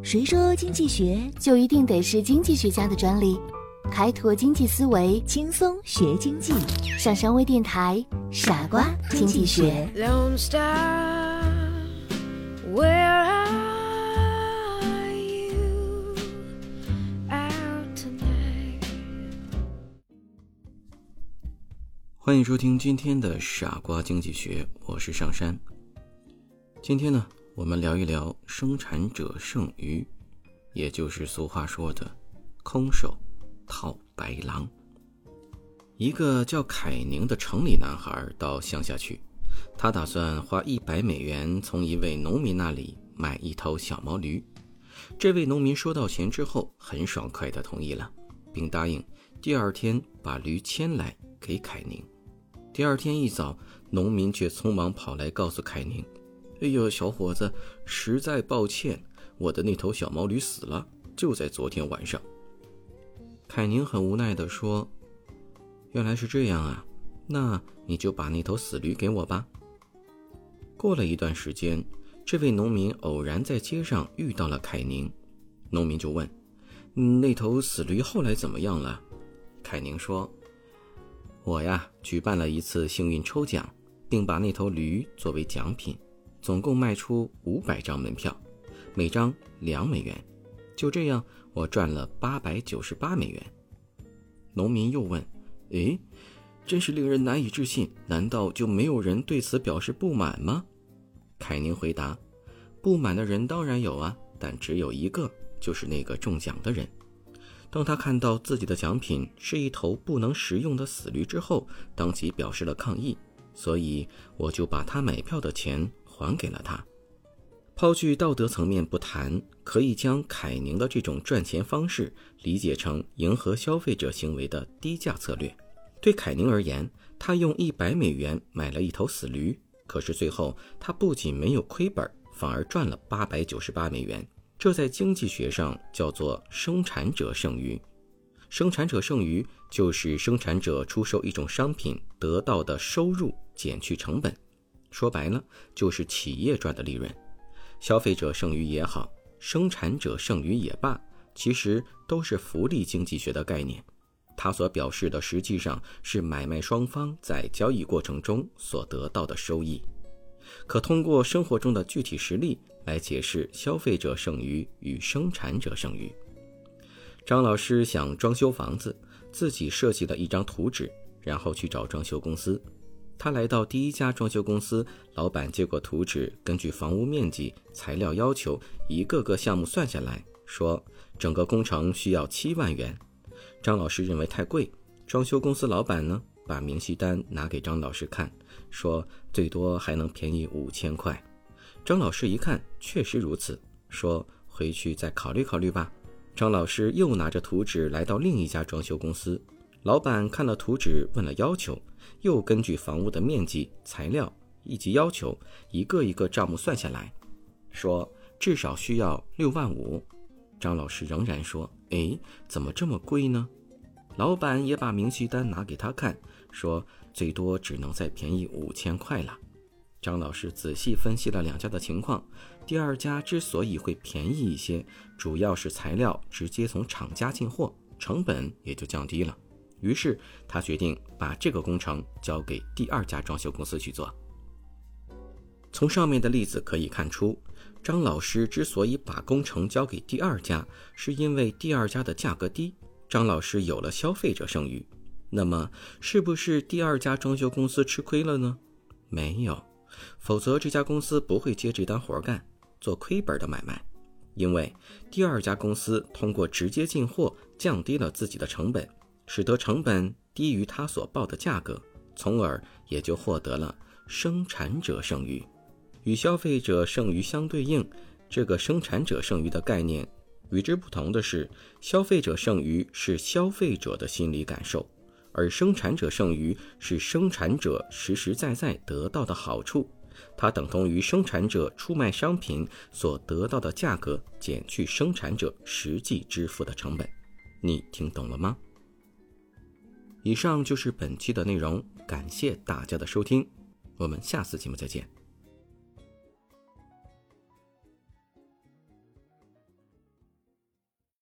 谁说经济学就一定得是经济学家的专利？开拓经济思维，轻松学经济。上山微电台，傻瓜经济学。 Lone Star, where are you out tonight? 欢迎收听今天的傻瓜经济学，我是上山。今天呢，我们聊一聊生产者剩余，也就是俗话说的空手套白狼。一个叫凯宁的城里男孩到乡下去，他打算花100美元从一位农民那里买一头小毛驴。这位农民收到钱之后很爽快地同意了，并答应第二天把驴牵来给凯宁。第二天一早，农民却匆忙跑来告诉凯宁，哎呦，小伙子，实在抱歉，我的那头小毛驴死了，就在昨天晚上。凯宁很无奈地说，原来是这样啊，那你就把那头死驴给我吧。过了一段时间，这位农民偶然在街上遇到了凯宁，农民就问，那头死驴后来怎么样了？凯宁说，我呀，举办了一次幸运抽奖，并把那头驴作为奖品，总共卖出500张门票，每张2美元，就这样我赚了898美元。农民又问，诶，真是令人难以置信，难道就没有人对此表示不满吗？凯宁回答，不满的人当然有啊，但只有一个，就是那个中奖的人。当他看到自己的奖品是一头不能食用的死驴之后，当即表示了抗议，所以我就把他买票的钱还给了他。抛去道德层面不谈，可以将凯宁的这种赚钱方式理解成迎合消费者行为的低价策略。对凯宁而言，他用100美元买了一头死驴，可是最后他不仅没有亏本，反而赚了898美元。这在经济学上叫做生产者剩余。生产者剩余就是生产者出售一种商品得到的收入减去成本，说白了就是企业赚的利润。消费者剩余也好，生产者剩余也罢，其实都是福利经济学的概念。它所表示的实际上是买卖双方在交易过程中所得到的收益。可通过生活中的具体实例来解释消费者剩余与生产者剩余。张老师想装修房子，自己设计了一张图纸，然后去找装修公司。他来到第一家装修公司，老板接过图纸，根据房屋面积、材料要求，一个个项目算下来，说整个工程需要7万元。张老师认为太贵，装修公司老板呢，把明细单拿给张老师看，说最多还能便宜5000块。张老师一看，确实如此，说回去再考虑考虑吧。张老师又拿着图纸来到另一家装修公司，老板看了图纸，问了要求，又根据房屋的面积、材料以及要求，一个一个账目算下来，说至少需要6万5。张老师仍然说，诶，怎么这么贵呢？老板也把明细单拿给他看，说最多只能再便宜5000块了。张老师仔细分析了2家的情况，第二家之所以会便宜一些，主要是材料直接从厂家进货，成本也就降低了。于是他决定把这个工程交给第2家装修公司去做。从上面的例子可以看出，张老师之所以把工程交给第2家，是因为第2家的价格低，张老师有了消费者剩余。那么是不是第2家装修公司吃亏了呢？没有，否则这家公司不会接这单活干，做亏本的买卖。因为第2家公司通过直接进货降低了自己的成本，使得成本低于他所报的价格，从而也就获得了生产者剩余。与消费者剩余相对应，这个生产者剩余的概念与之不同的是，消费者剩余是消费者的心理感受，而生产者剩余是生产者实实在在得到的好处，它等同于生产者出卖商品所得到的价格减去生产者实际支付的成本。你听懂了吗？以上就是本期的内容，感谢大家的收听，我们下次节目再见。